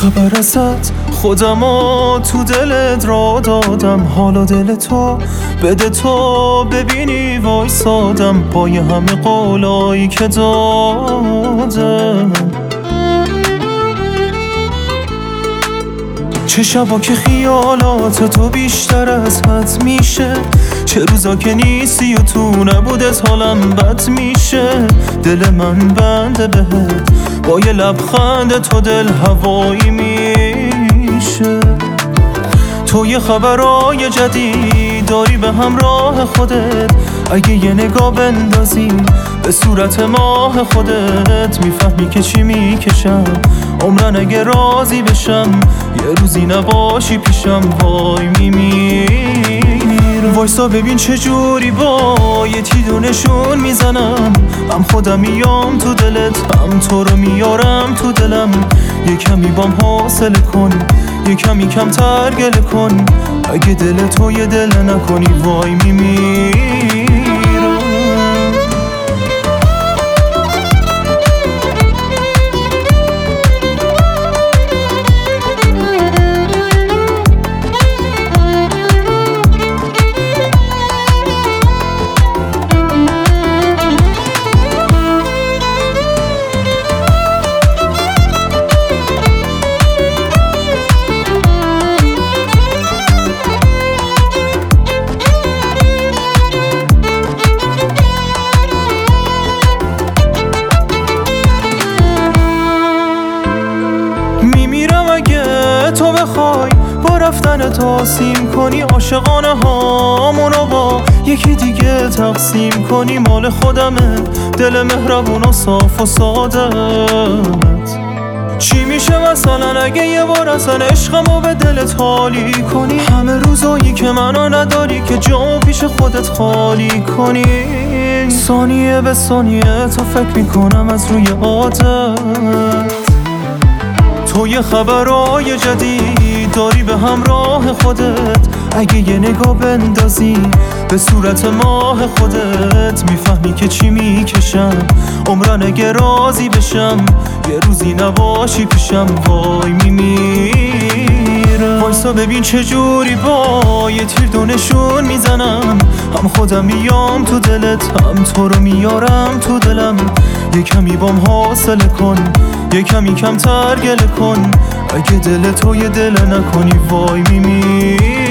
خبر ازت خودمو تو دلت را دادم، حالا دل تو بده تو ببینی وایسادم پای همه قولایی که دادم. چه شبا که خیالات تو بیشتر از حد میشه، چه روزا که نیستی و تو نبودت حالم بد میشه. دل من بنده بهت با یه لبخند تو دل هوایی میشه. تو یه خبرای جدید داری به همراه خودت، اگه یه نگاه بندازی به صورت ماه خودت میفهمی که چی میکشم. عمرن اگه راضی بشم یه روزی نباشی پیشم وای میمیرم. وایسا ببین چه جوری با یه تیدونشون میزنم، هم خودم میام تو دلت هم تو رو میارم تو دلم. یه کمی بام حوصله کن، یه کمی کمتر گله کن، اگه دل تو یه دل نکنی وای میمیرم. تو بخوای با رفتن تاسیم کنی عاشقانه هامونو با یکی دیگه تقسیم کنی، مال خودمه دل مهربون و صاف و سادت. چی میشه مثلا اگه یه بار اصلا عشقمو به دلت حالی کنی، همه روزایی که منو نداری که جامو پیش خودت خالی کنی. ثانیه به ثانیه تو فکر میکنم از روی عادت. تو یه خبرای جدید داری به همراه خودت، اگه یه نگاه بندازی به صورت ماه خودت میفهمی که چی میکشم. عمرن اگه راضی بشم یه روزی نباشی پیشم وای میمیرم. وایسا ببین چه جوری با یه تیر دونشون میزنم، هم خودم میام تو دلت هم تو رو میارم تو دلم. یه کمی بام حوصله کن، یه کمی کمتر گله کن، اگه دل تو یه دل نکنی وای میمیرم.